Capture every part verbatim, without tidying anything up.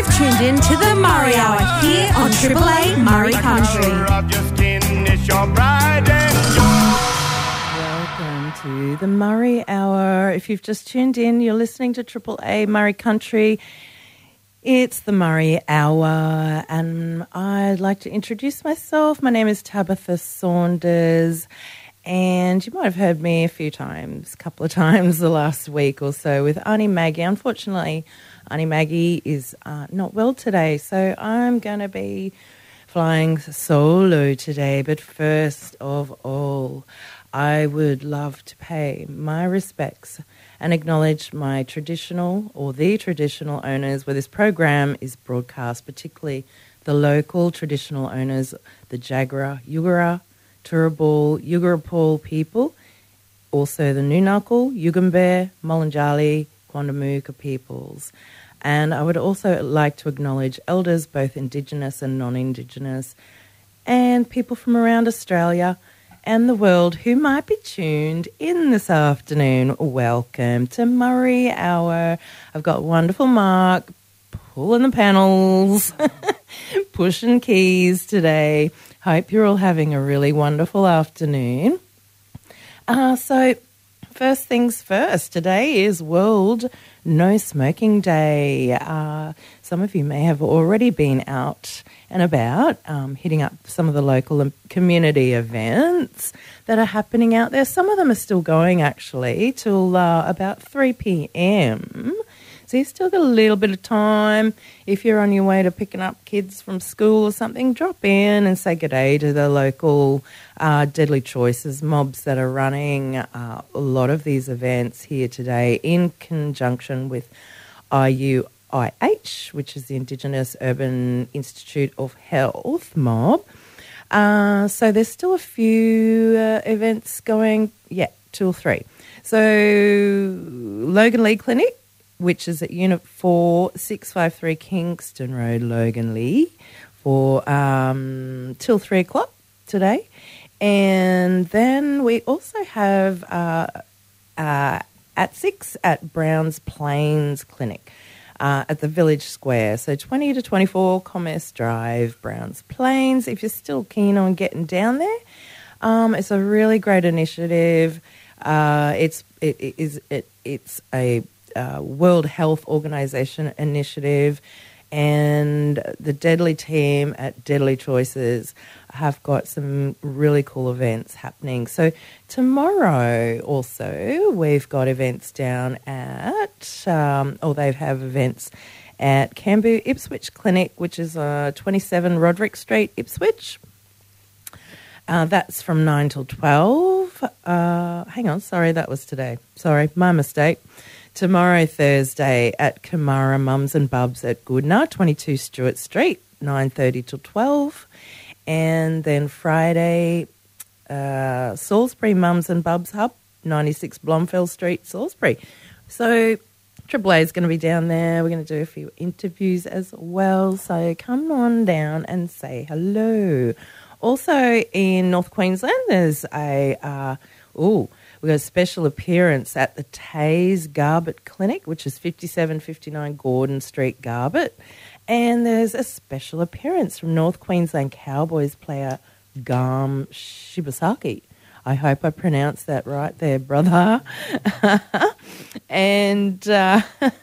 You've tuned in to the Murray Hour here on Triple A Murray Country. Welcome to the Murray Hour. If you've just tuned in, you're listening to Triple A Murray Country. It's the Murray Hour, and I'd like to introduce myself. My name is Tabitha Saunders, and you might have heard me a few times, a couple of times the last week or so with Auntie Maggie. Unfortunately, Auntie Maggie is uh, not well today, so I'm going to be flying solo today. But first of all, I would love to pay my respects and acknowledge my traditional or the traditional owners where this program is broadcast, particularly the local traditional owners, the Jagera, Yugara, Turrbal, Yugarapul people, also the Nunalkal, Yugambeh, Mulunjali, Quandamooka peoples. And I would also like to acknowledge elders, both Indigenous and non-Indigenous, and people from around Australia and the world who might be tuned in this afternoon. Welcome to Murray Hour. I've got wonderful Mark pulling the panels, pushing keys today. Hope you're all having a really wonderful afternoon. Uh, so first things first, today is World No Smoking Day. Uh, some of you may have already been out and about, um, hitting up some of the local and community events that are happening out there. Some of them are still going, actually, till uh, about three p.m, so you've still got a little bit of time. If you're on your way to picking up kids from school or something, drop in and say good day to the local uh, Deadly Choices mobs that are running uh, a lot of these events here today in conjunction with I U I H, which is the Indigenous Urban Institute of Health mob. Uh, so there's still a few uh, events going, yeah, two or three. So Logan Lee Clinic, which is at Unit four, six five three Kingston Road, Logan Lee, for um, till three o'clock today. And then we also have uh, uh, at six at Browns Plains Clinic uh, at the Village Square. So twenty to twenty-four Commerce Drive, Browns Plains. If you're still keen on getting down there, um, it's a really great initiative. Uh, it's it, it is it it's a Uh, World Health Organization initiative, and the Deadly team at Deadly Choices have got some really cool events happening. So tomorrow also we've got events down at, um, or they have events at Cambu Ipswich Clinic, which is uh, twenty-seven Roderick Street, Ipswich. Uh, that's from nine till twelve. Uh, hang on, sorry, that was today. Sorry, my mistake. Tomorrow, Thursday, at Kamara Mums and Bubs at Goodna, twenty-two Stewart Street, nine thirty till twelve. And then Friday, uh, Salisbury Mums and Bubs Hub, ninety-six Blomfell Street, Salisbury. So Triple A is going to be down there. We're going to do a few interviews as well. So come on down and say hello. Also in North Queensland, there's a, uh, oh, we've got a special appearance at the Taze Garbett Clinic, which is fifty-seven fifty-nine Gordon Street, Garbett. And there's a special appearance from North Queensland Cowboys player Garm Shibasaki. I hope I pronounced that right there, brother. and uh,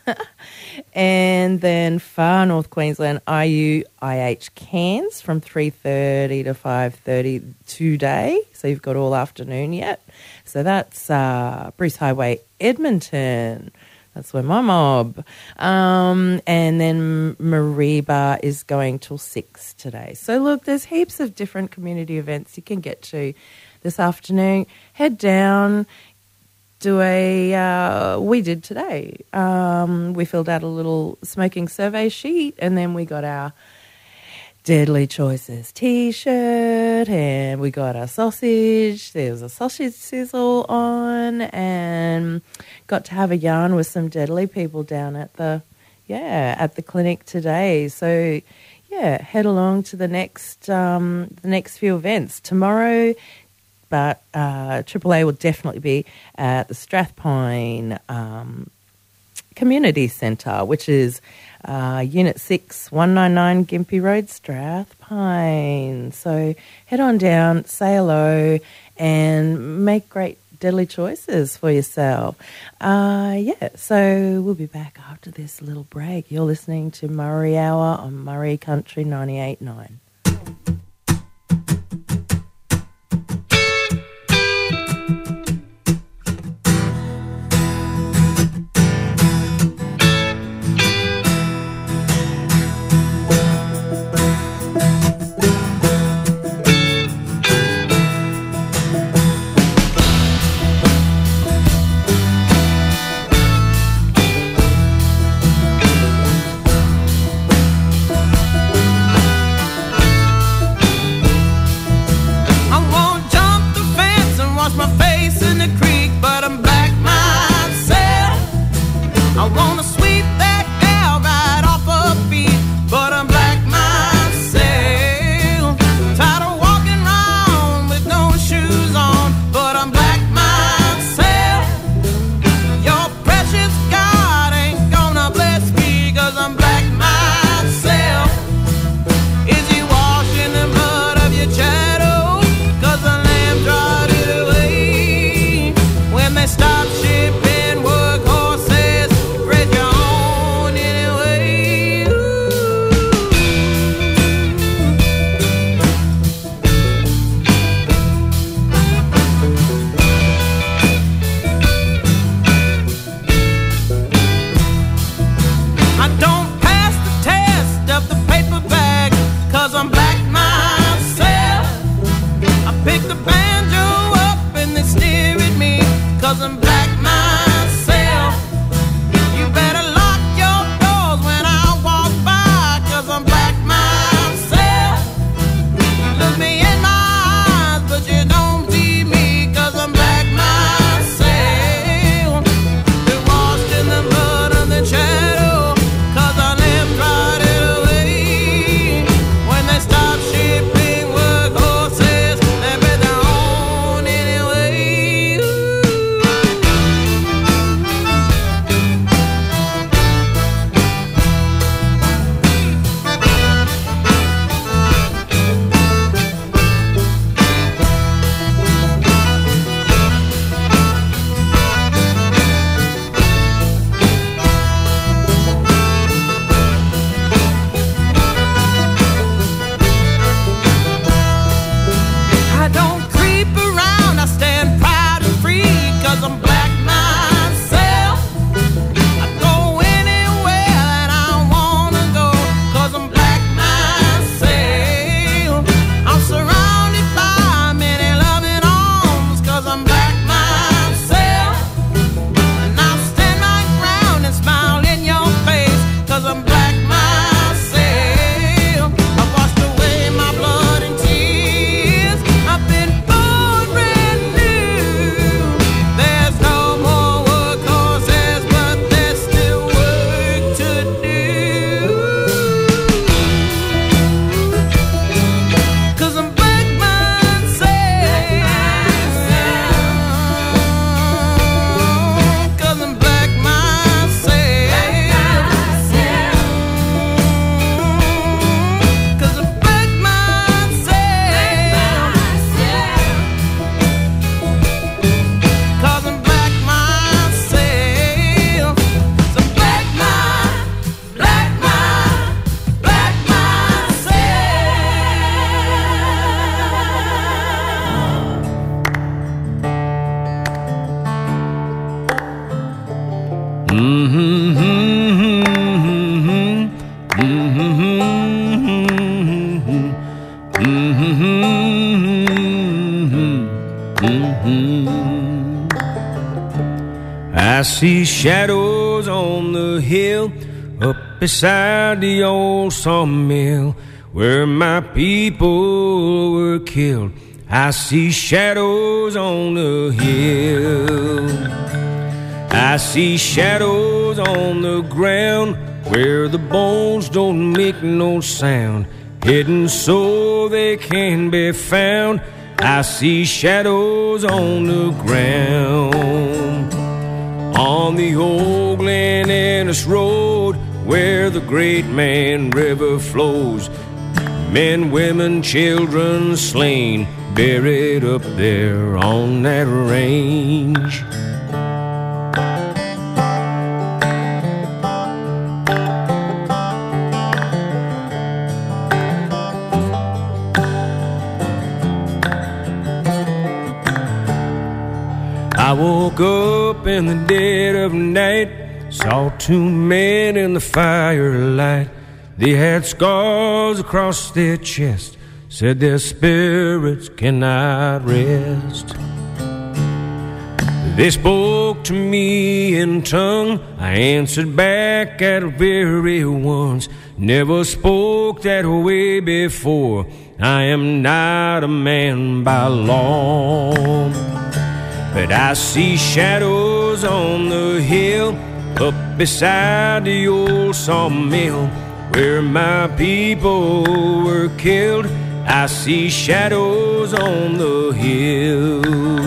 and then Far North Queensland I U I H Cairns from three thirty to five thirty today. So you've got all afternoon yet. So that's uh, Bruce Highway, Edmonton. That's where my mob. Um, and then Mariba is going till six today. So look, there's heaps of different community events you can get to this afternoon. Head down, do a, uh, we did today. Um, we filled out a little smoking survey sheet, and then we got our Deadly Choices T-shirt, and we got our sausage. There was a sausage sizzle on, and got to have a yarn with some Deadly people down at the, yeah, at the clinic today. So, yeah, head along to the next, um, the next few events tomorrow. But uh, Triple A will definitely be at the Strathpine um, Community Centre, which is uh, Unit six, one ninety-nine Gympie Road, Strathpine. So head on down, say hello, and make great deadly choices for yourself. Uh, yeah, so we'll be back after this little break. You're listening to Murray Hour on Murray Country ninety-eight point nine. I see shadows on the hill up beside the old sawmill where my people were killed. I see shadows on the hill. I see shadows on the ground where the bones don't make no sound, hidden so they can be found. I see shadows on the ground. on the old Glen Innes Road, where the Great Man River flows. Men, women, children slain, buried up there on that range. I woke up in the dead of night, saw two men in the firelight. They had scars across their chest, said their spirits cannot rest. They spoke to me in tongue, I answered back at very once. Never spoke that way before, I am not a man by law. But I see shadows on the hill, up beside the old sawmill, where my people were killed. I see shadows on the hill.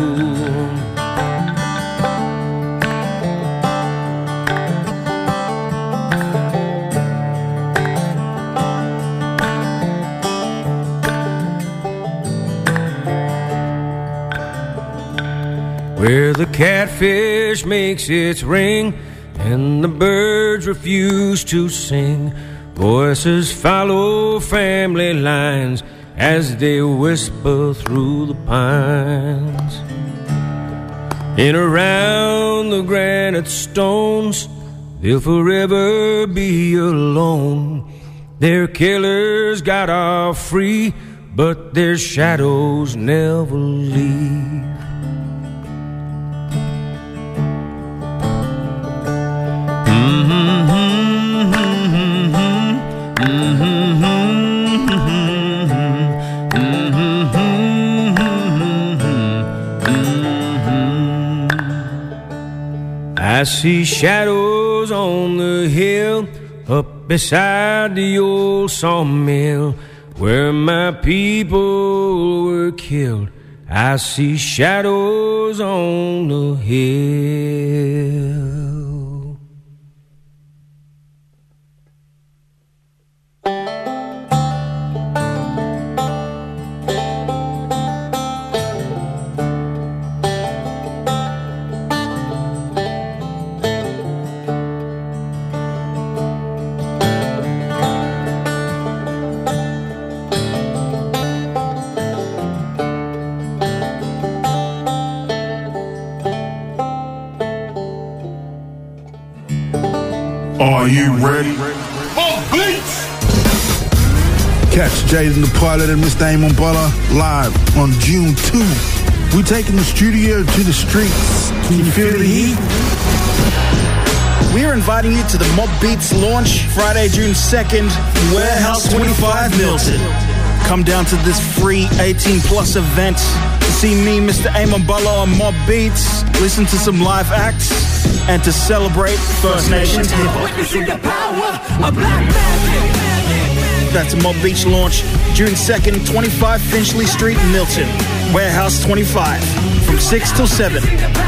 Where the catfish makes its ring and the birds refuse to sing, voices follow family lines as they whisper through the pines. In around the granite stones, they'll forever be alone. Their killers got off free, but their shadows never leave. I see shadows on the hill, up beside the old sawmill, where my people were killed. I see shadows on the hill. Are you ready? Mob Beats! Catch Jaden the Pilot and Mister Amon Butler live on June second. We're taking the studio to the streets. Can you feel the heat? We're inviting you to the Mob Beats launch Friday, June second, Warehouse twenty-five, Milton. Come down to this free eighteen plus event to see me, Mister Amon Butler, on Mob Beats, listen to some live acts, and to celebrate First Nations hip-hop. Witnessing the power of black magic. That's a Mob Beach launch, June second, twenty-five Finchley Street, Milton. Warehouse twenty-five, from six till seven.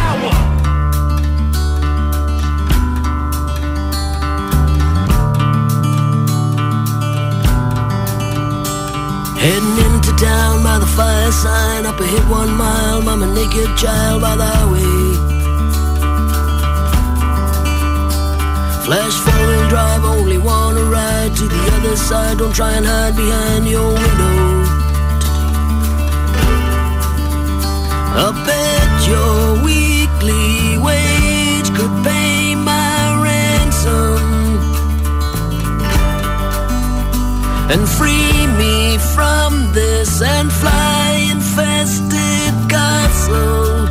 Heading into town by the fire sign, up ahead one mile, mama naked child by the highway. Flash four-wheel drive, only wanna ride to the other side. Don't try and hide behind your window. I bet your weekly wage could pay my ransom and free me from this and fly-infested castle.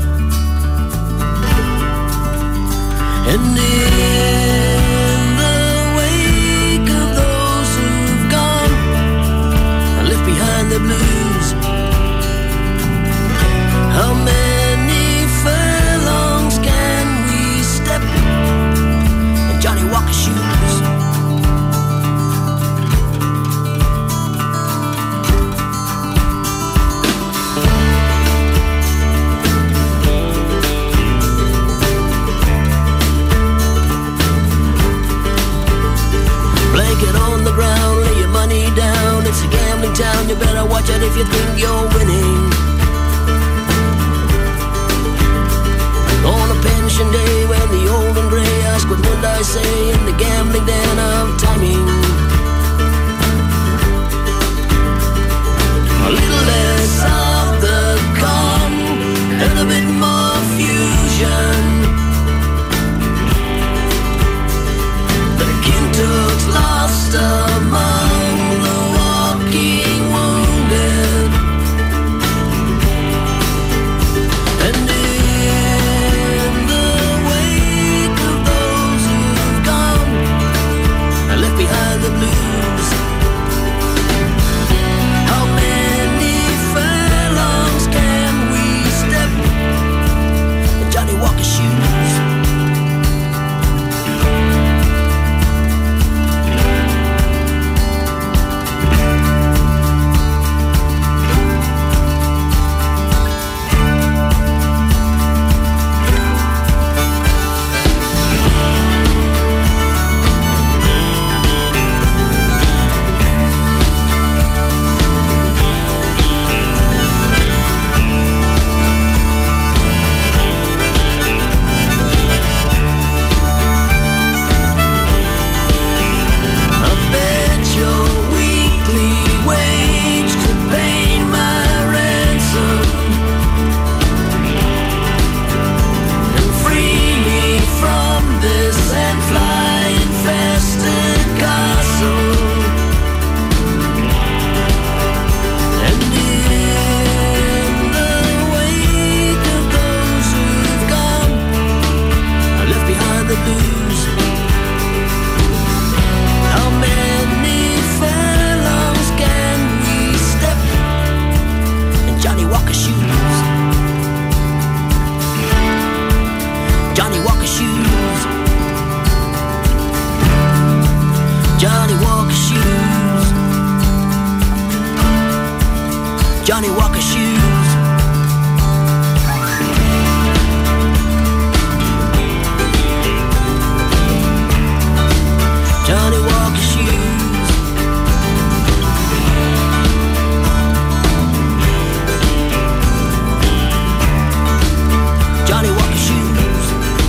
And in the wake of those who've gone, I left behind the blues. How many furlongs can we step in Johnny Walker's shoes? get on the ground, lay your money down. It's a gambling town, you better watch out if you think you're winning. On a pension day when the old and grey ask what would I say in the gambling den of timing. A little less of the calm and a bit more fusion. The Kintook's lost among the walking wounded. And in the wake of those who've gone and left behind the blues, how many furlongs can we step in Johnny Walker's shoes? Johnny Walker shoes. Johnny Walker shoes. Johnny Walker shoes.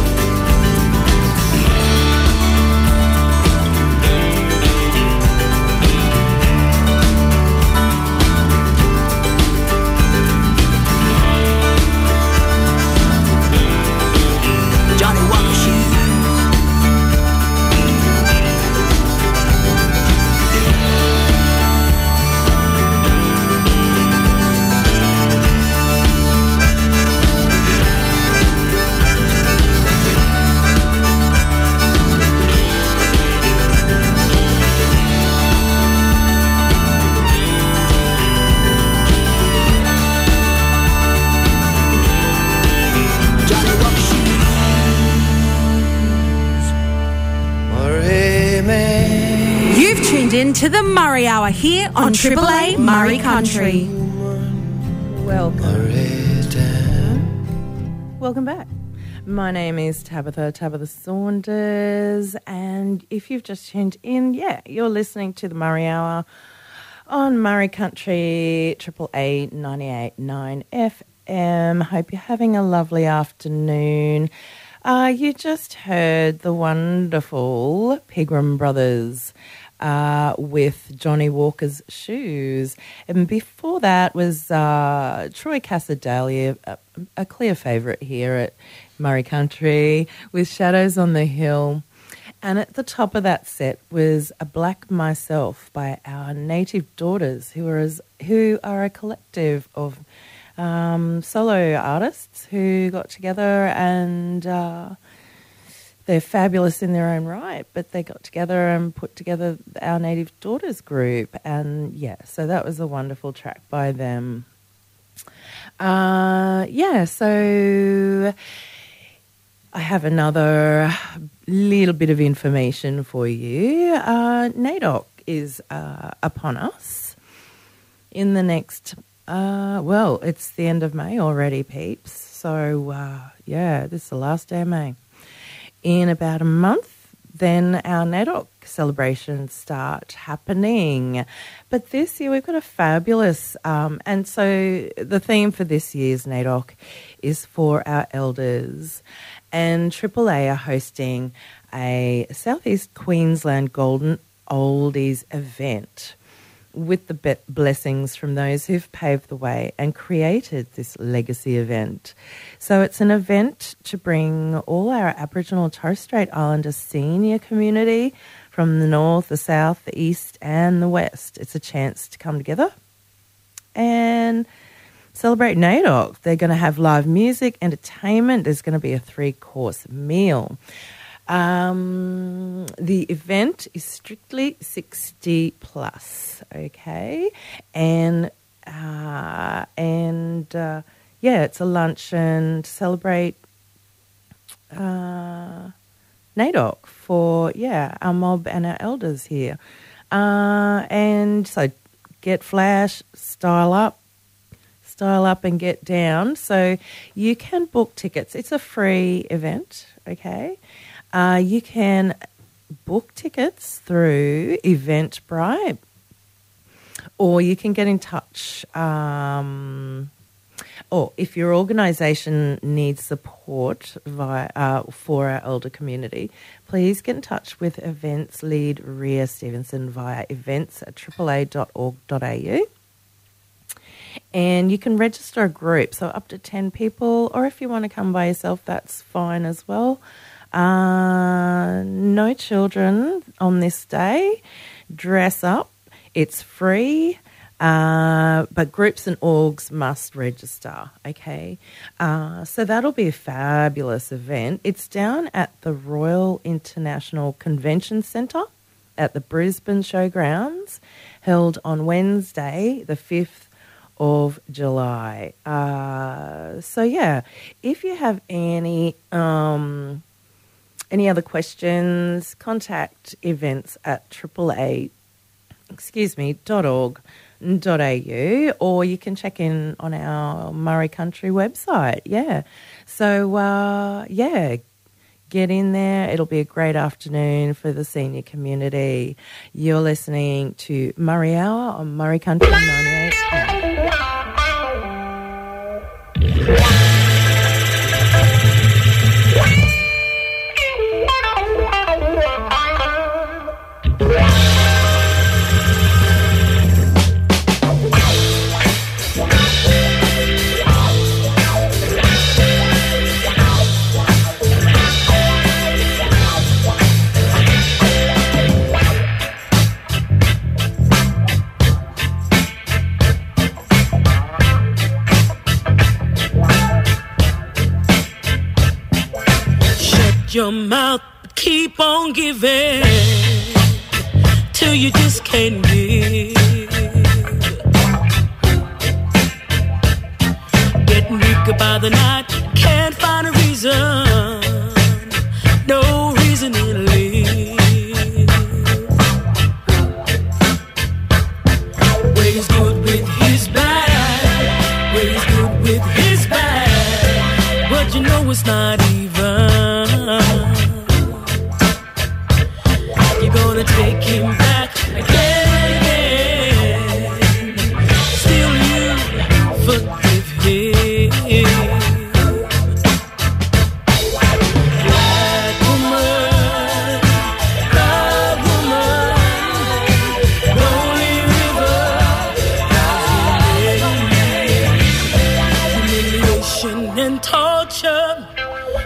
Into the Murray Hour here on Triple A Murray Country. Welcome. Welcome back. My name is Tabitha, Tabitha Saunders, and if you've just tuned in, yeah, you're listening to the Murray Hour on Murray Country, Triple A ninety-eight point nine F M. Hope you're having a lovely afternoon. Uh, you just heard the wonderful Pegram Brothers Uh, with Johnny Walker's Shoes. And before that was uh, Troy Cassadalia, a, a clear favourite here at Murray Country, with Shadows on the Hill. And at the top of that set was A Black Myself by our Native Daughters, who are, as, who are a collective of um, solo artists who got together and... Uh, They're fabulous in their own right, but they got together and put together our Native Daughters group. And, yeah, so that was a wonderful track by them. Uh, yeah, so I have another little bit of information for you. Uh, NAIDOC is uh, upon us in the next, uh, well, it's the end of May already, peeps. So, uh, yeah, this is the last day of May. In about a month, then our NAIDOC celebrations start happening. But this year we've got a fabulous, um, and so the theme for this year's NAIDOC is for our elders. And Triple A are hosting a Southeast Queensland Golden Oldies event with the be- blessings from those who've paved the way and created this legacy event. So it's an event to bring all our Aboriginal and Torres Strait Islander senior community from the north, the south, the east and the west. It's a chance to come together and celebrate NAIDOC. They're going to have live music, entertainment. There's going to be a three-course meal. Um, the event is strictly sixty plus, okay, and uh, and uh, yeah, it's a luncheon to celebrate uh, NAIDOC for yeah our mob and our elders here, uh, and so get flash, style up. Style up and get down. So you can book tickets. It's a free event, okay? Uh, you can book tickets through Eventbrite, or you can get in touch. Um, or if your organisation needs support via, uh, for our elder community, please get in touch with events lead Ria Stevenson via events at triple a dot org dot a u. And you can register a group, so up to ten people, or if you want to come by yourself, that's fine as well. Uh, no children on this day. Dress up. It's free, uh, but groups and orgs must register, okay? Uh, so that'll be a fabulous event. It's down at the Royal International Convention Centre at the Brisbane Showgrounds, held on Wednesday, the fifth of July. Uh, so yeah, if you have any um, any other questions, contact events at triple A, excuse me, dot org dot a u, or you can check in on our Murray Country website. Yeah, so uh, yeah. Get in there. It'll be a great afternoon for the senior community. You're listening to Murray Hour on Murray Country ninety-eight. Your mouth, keep on giving till you just can't give. Getting weaker by the night, can't find a reason, no reason to live. Where he's good with his bad, where he's good with his bad, but you know it's not even. You're gonna take him back again. Still you forgive him. Black woman, proud woman, lonely river, humiliation and torture.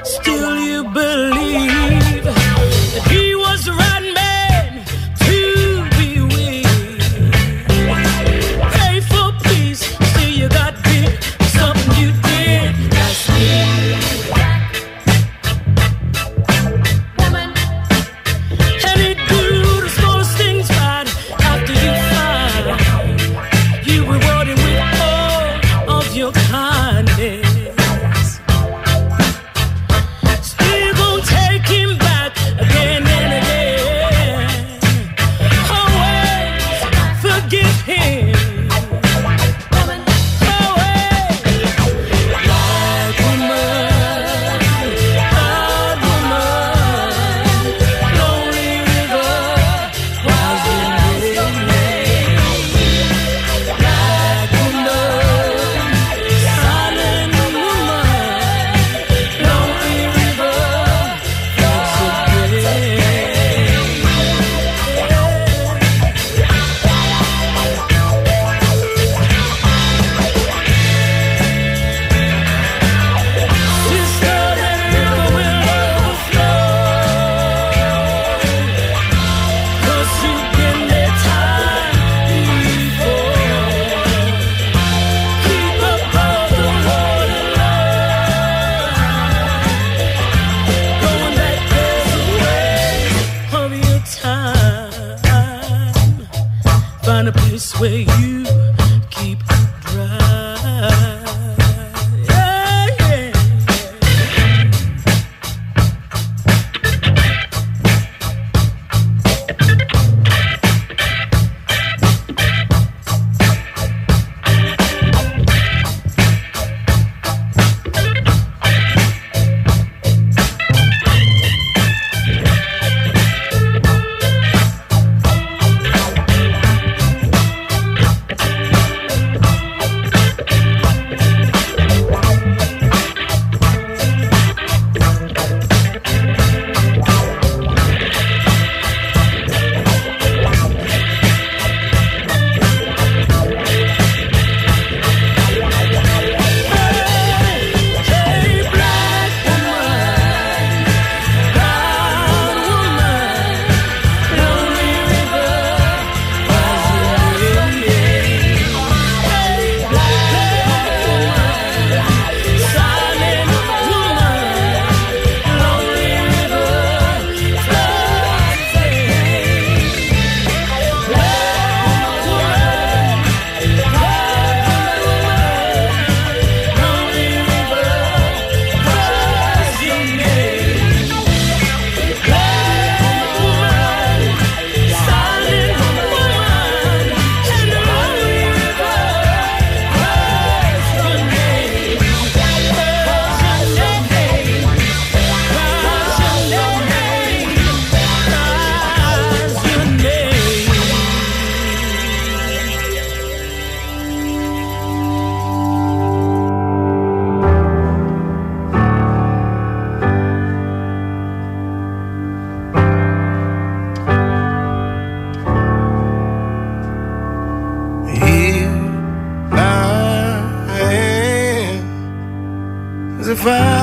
find a place where you keep dry. If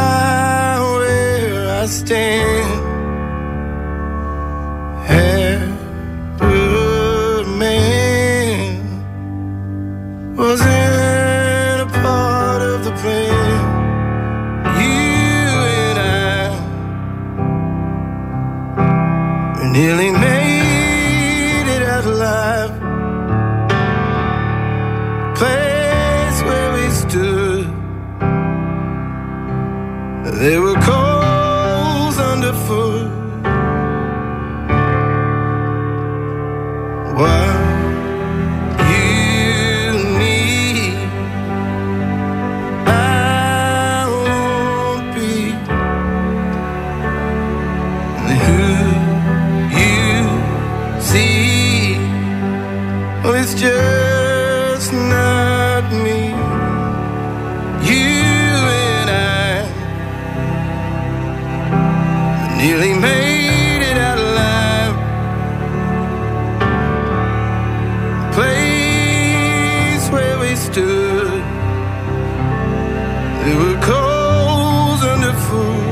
I where I stand, every man wasn't a part of the plan. You and I we nearly made it out alive. Place where we stood, there were coals underfoot. While you need, I won't be. And who you see, well, it's just not me. You nearly made it out alive. Place where we stood, there were coals underfoot.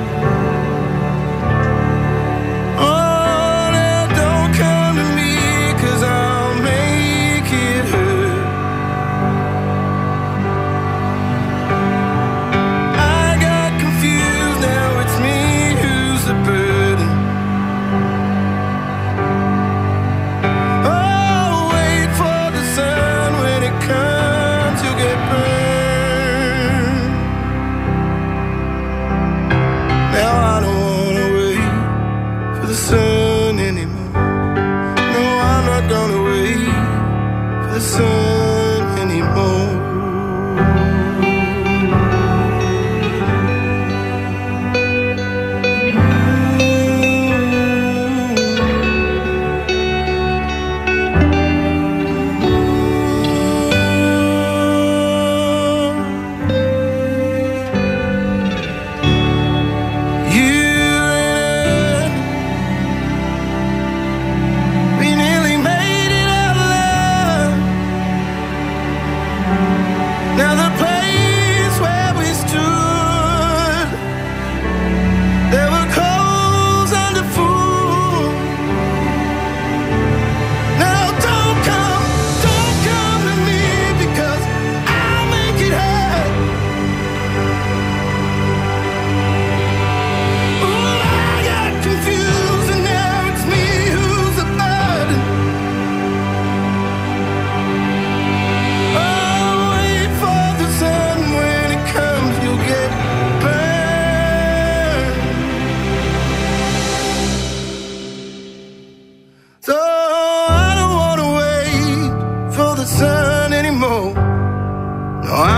Oh, now don't come to me, 'cause I'll make it hurt. I got confused, now it's me who's the bird.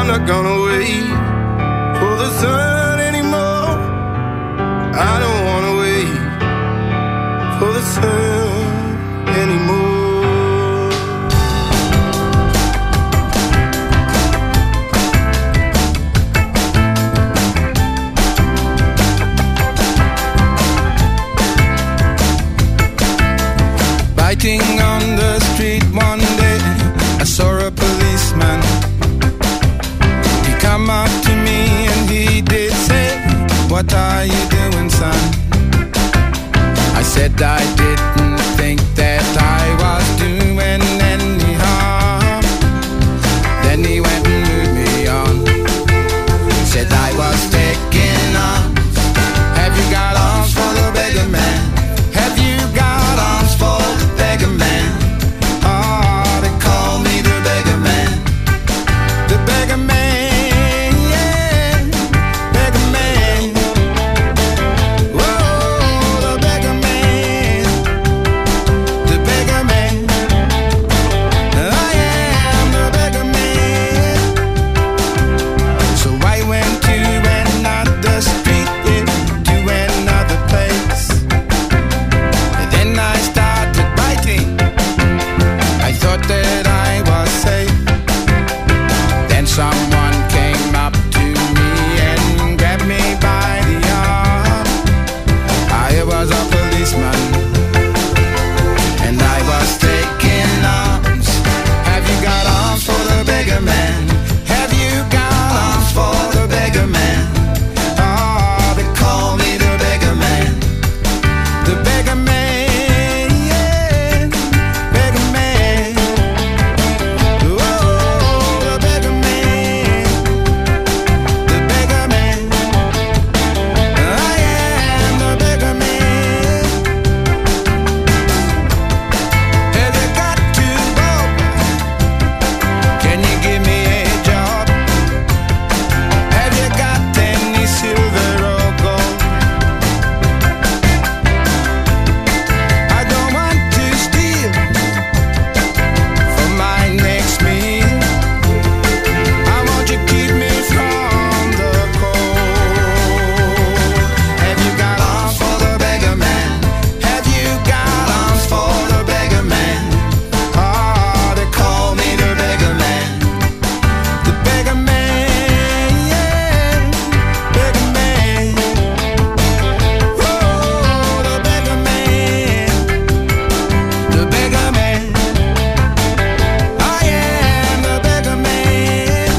I'm not gonna wait for the sun anymore. I don't wanna wait for the sun anymore. Biting on the street one day, I saw a policeman. He come up to me and he did say, "What are you doing, son?" I said I didn't think that I was doing any harm. Then he went and moved me on. Said I was taking arms. Have you got arms for the beggar man? Have you got arms for the beggar man? Oh, they call me the beggar man. The beggar man, yeah, beggar man. Whoa, the beggar man, the beggar man. I am the beggar man. So I went to another street, yeah, to another place. And then I started biting. I thought that I was safe. Then someone came up to me and grabbed me by the arm. I was a policeman and I was taking arms. Have you got arms for the beggar man? Have you got arms for the beggar man? Oh, they call me the beggar man. The beggar man, yeah, beggar man. Oh, the beggar man, the beggar man. I am the beggar man. Have you got to go? Can you give me a job? Have you got any silver or gold? I don't want to steal for my next meal. I want you to keep me from the cold. Have you got arms for the beggar man? Have you got arms for the beggar man? Oh, they call me the beggar man. The beggar man, yeah, beggar man. Oh, the beggar man, the beggar man. I am the beggar man.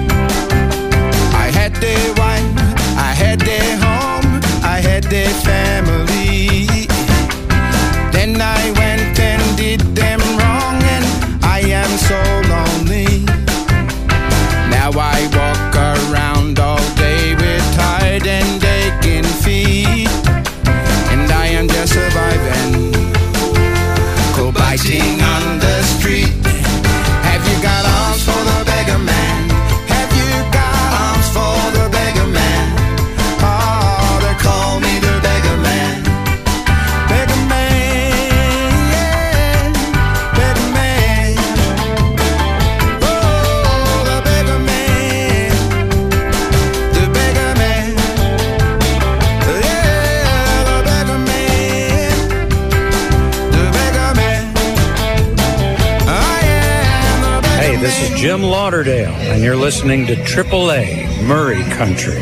I had their wife, I had their home, I had their family. Then I went and did them wrong and I am so lonely. Now I walk around all day with tired and aching feet, and I am just surviving. Go biting on the street. Have you got arms for the beggar man? Have you got arms for the beggar man? Oh, they call me the beggar man. Beggar man, yeah, beggar man. Oh, the beggar man, the beggar man. Yeah, the beggar man, the beggar man. I am the beggar Hey, this is Jim Lauderdale, and you're listening to Triple A Murray Country.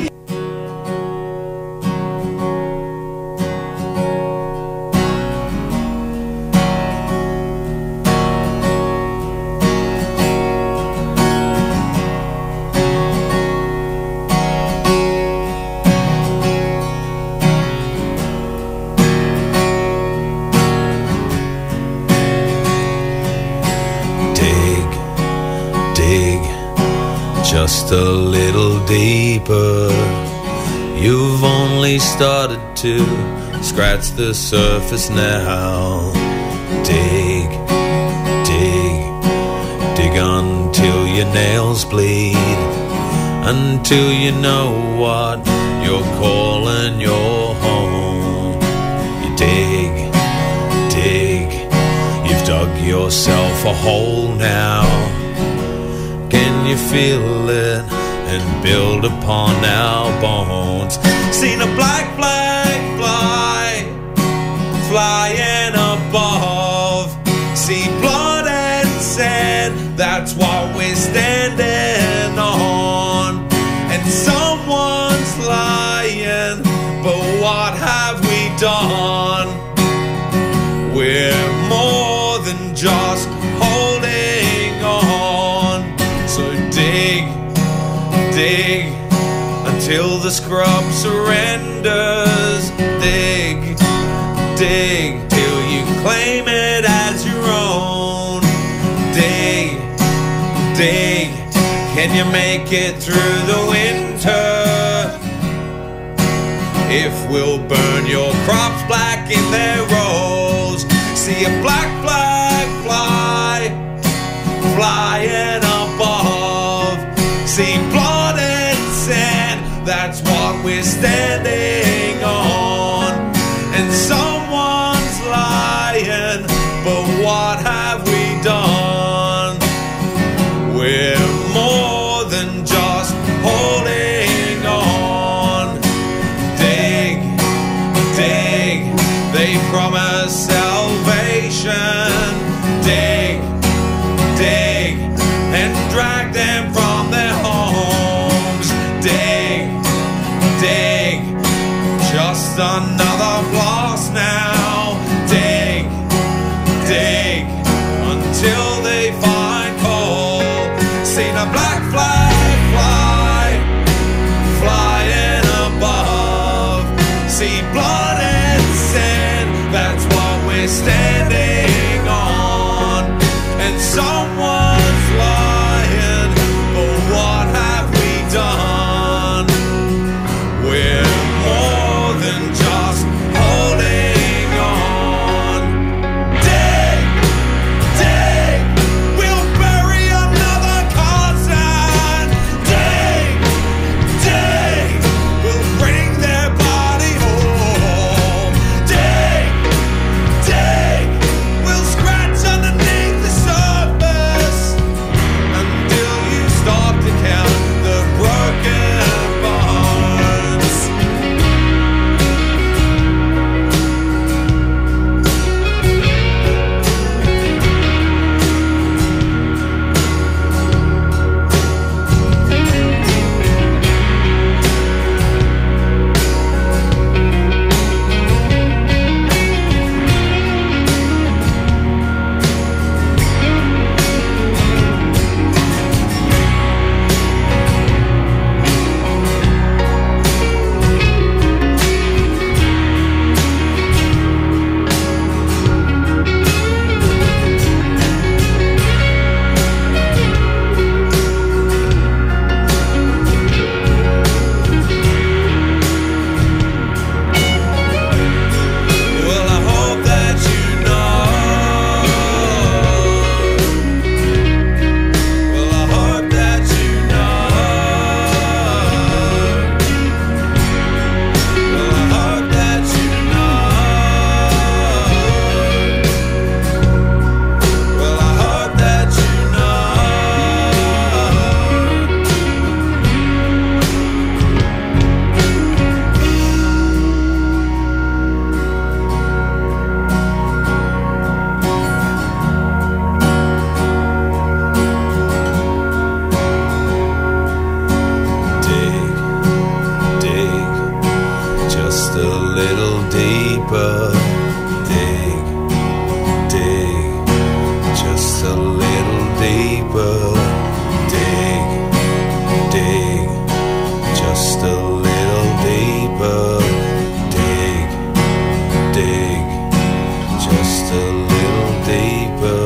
Dig, dig, just a little deeper. You've only started to scratch the surface now. Dig, dig, dig until your nails bleed, until you know what you're calling your home. You dig, dig, you've dug yourself a hole now. Can Can you feel it and build upon our bones? Seen a black flag fly, flying above. See blood and sand, that's what we're standing on. And someone's lying, but what have we done? We're more than just holding on. So dig, dig, until the scrub surrenders. Dig, dig, till you claim it as your own. Dig, dig, can you make it through the winter? If we'll burn your crops black in their rows. See a black flag fly, flying above. See blood and sand, that's what we're standing on. And someone's lying, but what have we done? We're more than just holding on. Dig, dig, they promise salvation. Dig, dig, and drag them from their homes. Dig, dig, just another loss now. Dig, dig, until they find coal. Seen a black flag fly, flying above. See blood and sand, that's what we're standing on. And someone's lying, but what have we done? We're more than just holding on. Dig, dig, we'll bury another cousin. Dig, dig, we'll bring their body home. Dig, dig, we'll scratch underneath the surface until you start to count the broken bones. Well, I hope that you know. Well, I hope that you know. Well, I hope that you know. Well, I hope that you know. Dig, dig, just a little deeper. Dig, dig, just a little deeper. Dig, dig, just a little deeper. Dig, dig, just a little deeper.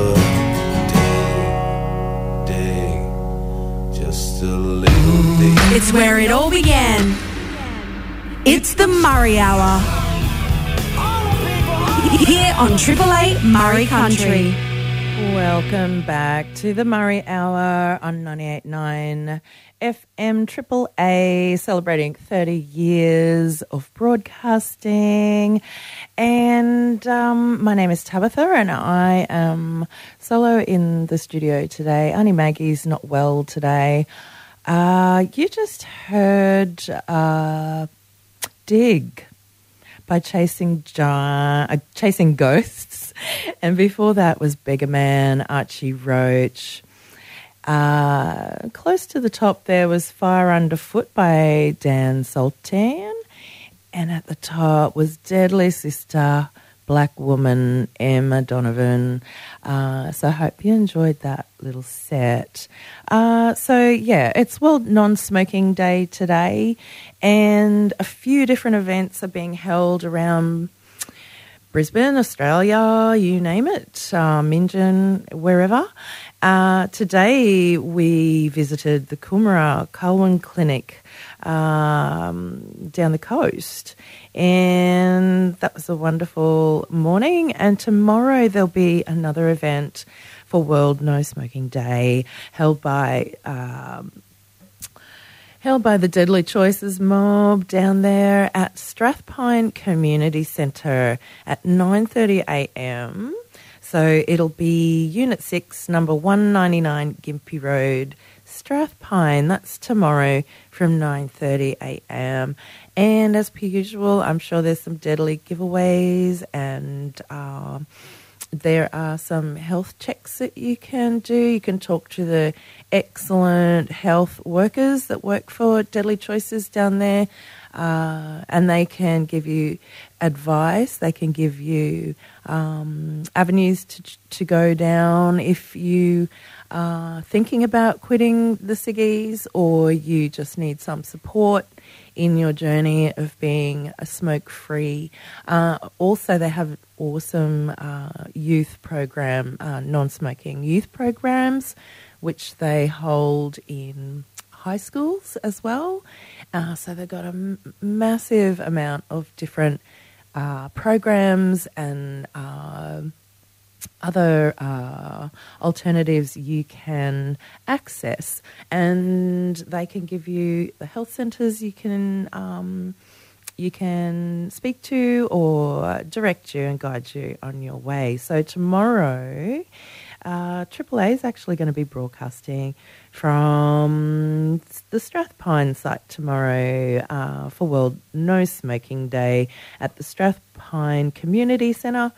Dig, dig, just a little deeper. It's where it all began. It's the Murray Hour. Here on Triple A Murray Country. Welcome back to the Murray Hour on ninety-eight point nine F M Triple A, celebrating thirty years of broadcasting. And um, my name is Tabitha, and I am solo in the studio today. Auntie Maggie's not well today. Uh, you just heard uh, Dig by Chasing Gi- uh, Chasing Ghosts. And before that was Beggar Man, Archie Roach. Uh, close to the top there was Fire Underfoot by Dan Sultan. And at the top was Deadly Sister, Black Woman, Emma Donovan. Uh, so I hope you enjoyed that little set. Uh, so, yeah, it's World Non-Smoking Day today, and a few different events are being held around Brisbane, Australia, you name it, uh, Minjan, wherever. Uh, today we visited the Coomera Colwyn Clinic um, down the coast, and that was a wonderful morning. And tomorrow there'll be another event for World No Smoking Day held by um, held by the Deadly Choices mob down there at Strathpine Community Centre at nine thirty a m. So it'll be Unit six, number one ninety-nine Gympie Road, Strathpine. That's tomorrow from nine thirty a m. And as per usual, I'm sure there's some deadly giveaways, and um, there are some health checks that you can do. You can talk to the excellent health workers that work for Deadly Choices down there, uh, and they can give you advice. They can give you um, avenues to to go down if you are thinking about quitting the ciggies, or you just need some support in your journey of being a smoke-free. Uh, also, they have awesome uh, youth program, uh, non-smoking youth programs, which they hold in high schools as well. Uh, so they've got a m- massive amount of different uh, programs and uh, other uh, alternatives you can access, and they can give you the health centres you can um, you can speak to or direct you and guide you on your way. So tomorrow, uh, Triple A is actually going to be broadcasting from the Strathpine site tomorrow uh, for World No Smoking Day at the Strathpine Community Centre,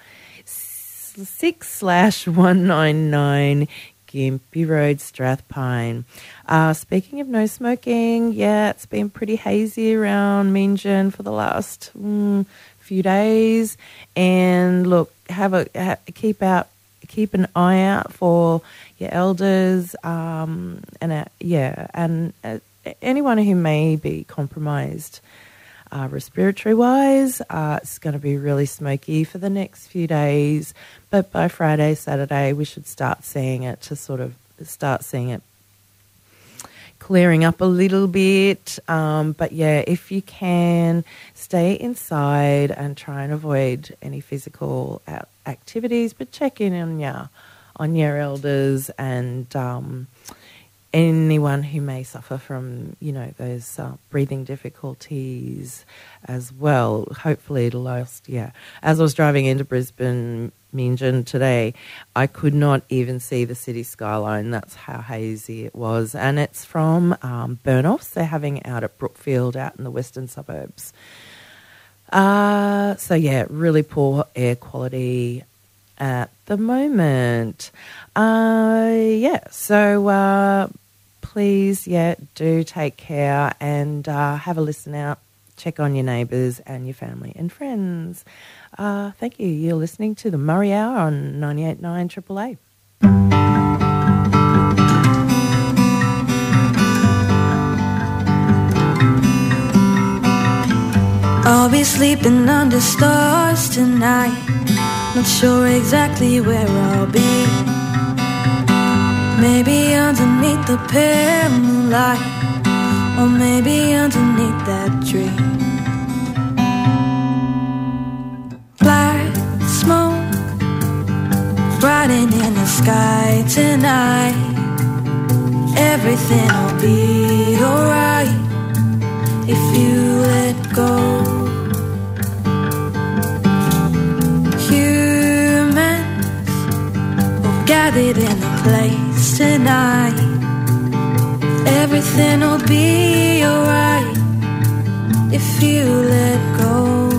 six slash one nine nine Gympie Road, Strathpine. Uh, speaking of no smoking, yeah, it's been pretty hazy around Minjan for the last mm, few days. And look, have a ha, keep out, keep an eye out for your elders, um, and uh, yeah, and uh, anyone who may be compromised. Uh, respiratory-wise, uh, it's going to be really smoky for the next few days, but by Friday, Saturday, we should start seeing it to sort of start seeing it clearing up a little bit. Um, but yeah, if you can, stay inside and try and avoid any physical out- activities, but check in on your on your elders and um, anyone who may suffer from, you know, those uh, breathing difficulties as well. Hopefully it'll last, yeah. As I was driving into Brisbane, Minjan today, I could not even see the city skyline. That's how hazy it was. And it's from um, burn-offs they're having out at Brookfield out in the western suburbs. Uh, so, yeah, really poor air quality at the moment. Uh, yeah, so... Uh, Please, yeah, do take care and uh, have a listen out. Check on your neighbours and your family and friends. Uh, thank you. You're listening to the Murray Hour on ninety-eight point nine Triple A. I'll be sleeping under stars tonight. Not sure exactly where I'll be. Maybe underneath the pale moonlight, or maybe underneath that tree. Black smoke, bright riding in the sky tonight. Everything will be alright if you let go. Humans all gathered in a place tonight. Everything will be alright if you let go.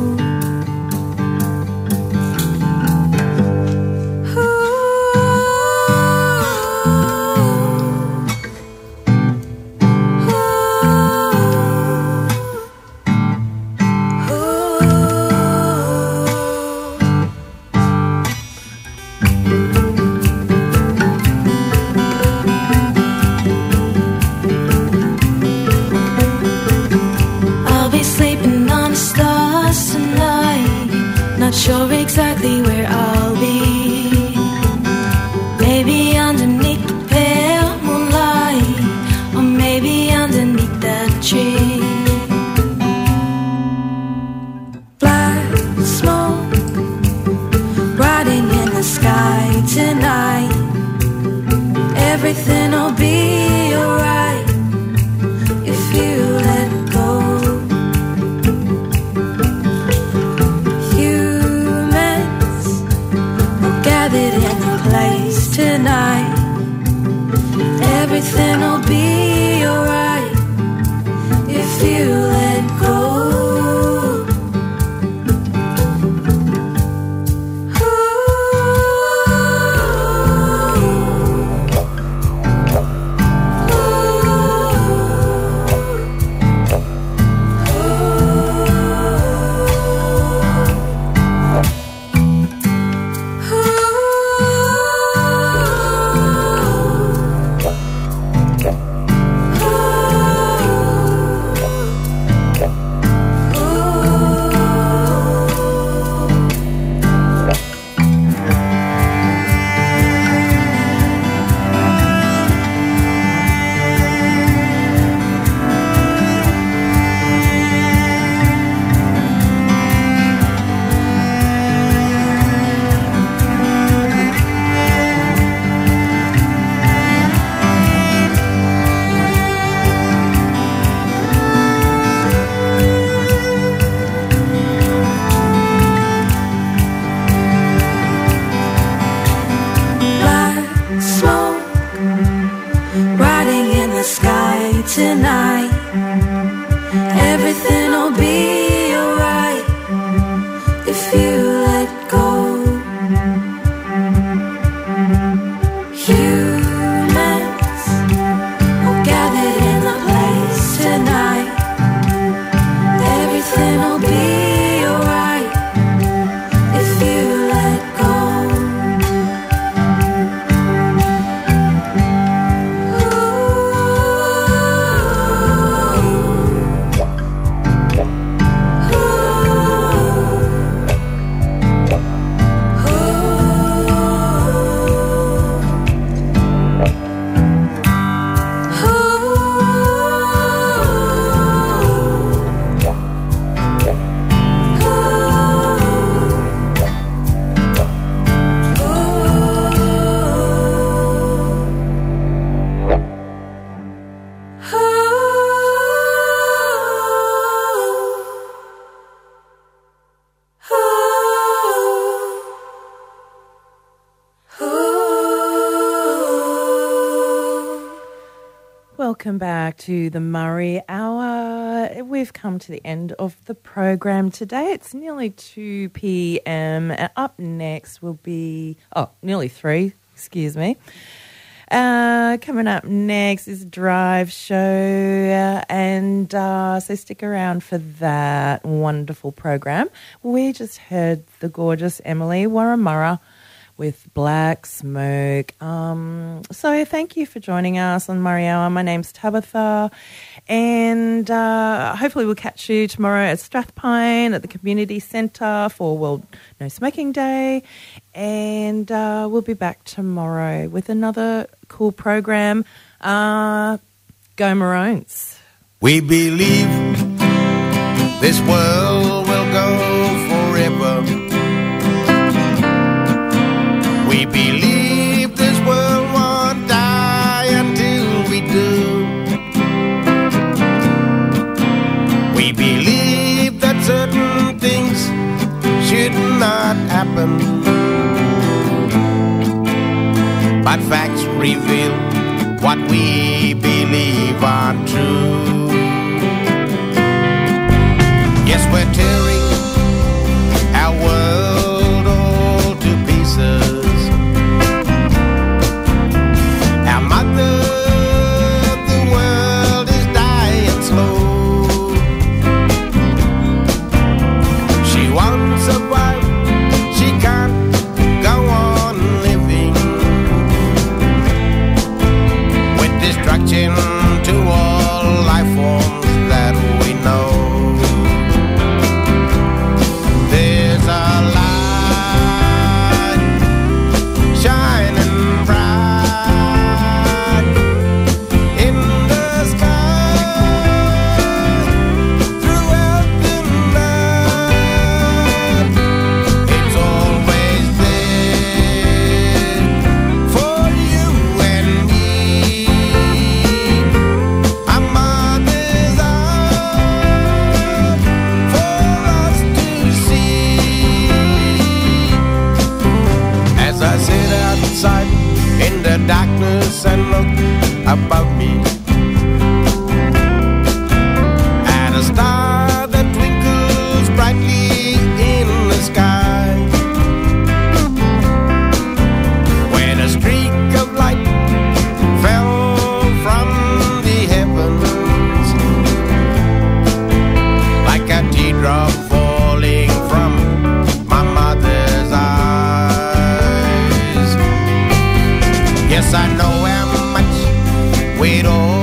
Sure exactly where I'll be. Maybe underneath the pale moonlight, or maybe underneath that tree. Black smoke riding in the sky tonight. Everything will be alright if you let go. Gathered in a place tonight. Everything will be alright if you let go. Tonight, everything will be alright if you let go. Humans all gathered in a place tonight. Everything will be alright if you let go. Welcome back to the Murray Hour. We've come to the end of the program today. It's nearly two p.m. and up next will be, oh, nearly three, excuse me. Uh, coming up next is Drive Show, and uh, so stick around for that wonderful program. We just heard the gorgeous Emily Warramurra with Black Smoke. Um, so thank you for joining us on Murray Hour. My name's Tabitha, and uh, hopefully we'll catch you tomorrow at Strathpine at the Community Centre for World No Smoking Day, and uh, we'll be back tomorrow with another cool program. Uh, go Maroons. We believe this world will go forever. We believe but facts reveal what we believe are true. Yes, we're tearing our world all to pieces. Our mother, the world is dying slow. She won't survive, she can't go on living with destruction to all life forms that we know. There's a light shining bright in the sky throughout the night. It's always there for you and me. A mother's eye for us to see. As I sit outside in the darkness and look above me at a star that twinkles brightly in the sky, when a streak of light fell from the heavens like a teardrop falling from my mother's eyes. Yes, I know how much we'd all